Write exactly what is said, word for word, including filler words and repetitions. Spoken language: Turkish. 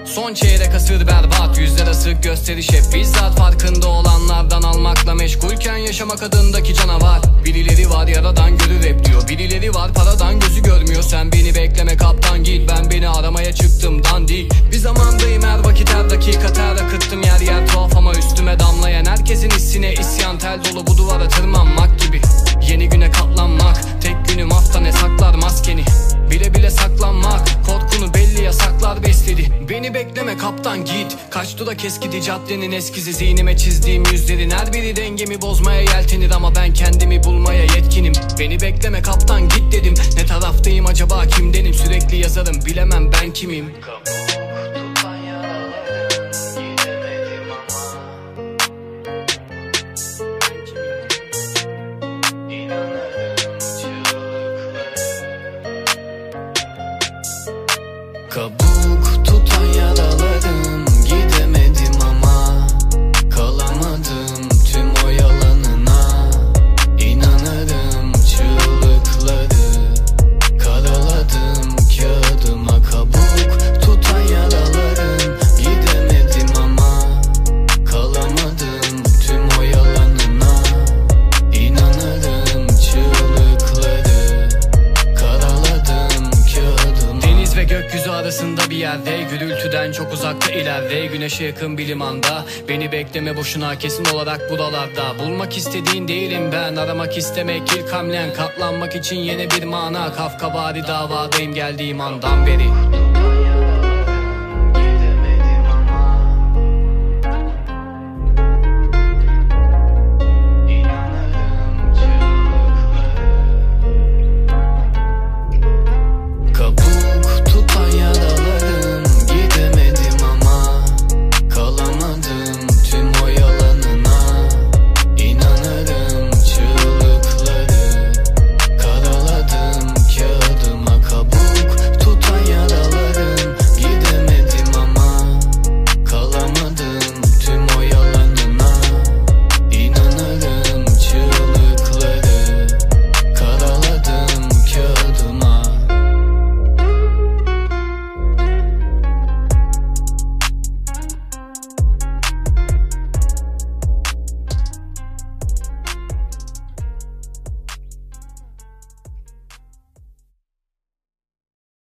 Son çeyrek asır berbat, yüzler asık gösteriş hep bizzat. Farkında olanlardan almakla meşgulken yaşamak adındaki canavar. Birileri var yaradan görür hep diyor, birileri var paradan gözü görmüyor. Sen beni bekleme kaptan git, ben beni aramaya çıktım dandik. Bir zamandayım her vakit her dakika ter akıttım yer yer tuhaf ama üstüme damlayan herkesin hissine isyan. Tel dolu bu duvara tırmanmak gibi, yeni güne katlanmak. Tek günüm hafta ne saklar maskeni, bile bile saklanmak. Korkunu belli yasaklar besledi. Beni bekleme kaptan git, kaç dudak eskidi caddenin eskizi. Zihnime çizdiğim yüzlerin her biri dengemi bozmaya yeltenir ama ben kendimi bulmaya yetkinim. Beni bekleme kaptan git dedim, ne taraftayım acaba kimdenim? Sürekli yazarım bilemem ben kimim. Kabuk tutan yaralarım, gidemedim ama kalamadım tüm o yalanına. İnanırım çığlıkları karaladım kağıdıma. Kabuk tutan yaralarım, gidemedim ama kalamadım tüm o yalanına. İnanırım çığlıkları karaladım kağıdıma. Deniz ve gökyüzü arasında bir yerde, gürültüden çok uzakta ileride, güneşe yakın bir limanda. Beni bekleme boşuna, kesin olarak buralarda. Bulmak istediğin değilim ben, aramak istemek ilk hamlen. Katlanmak için yeni bir mana, Kafkavari davadayım geldiğim andan beri.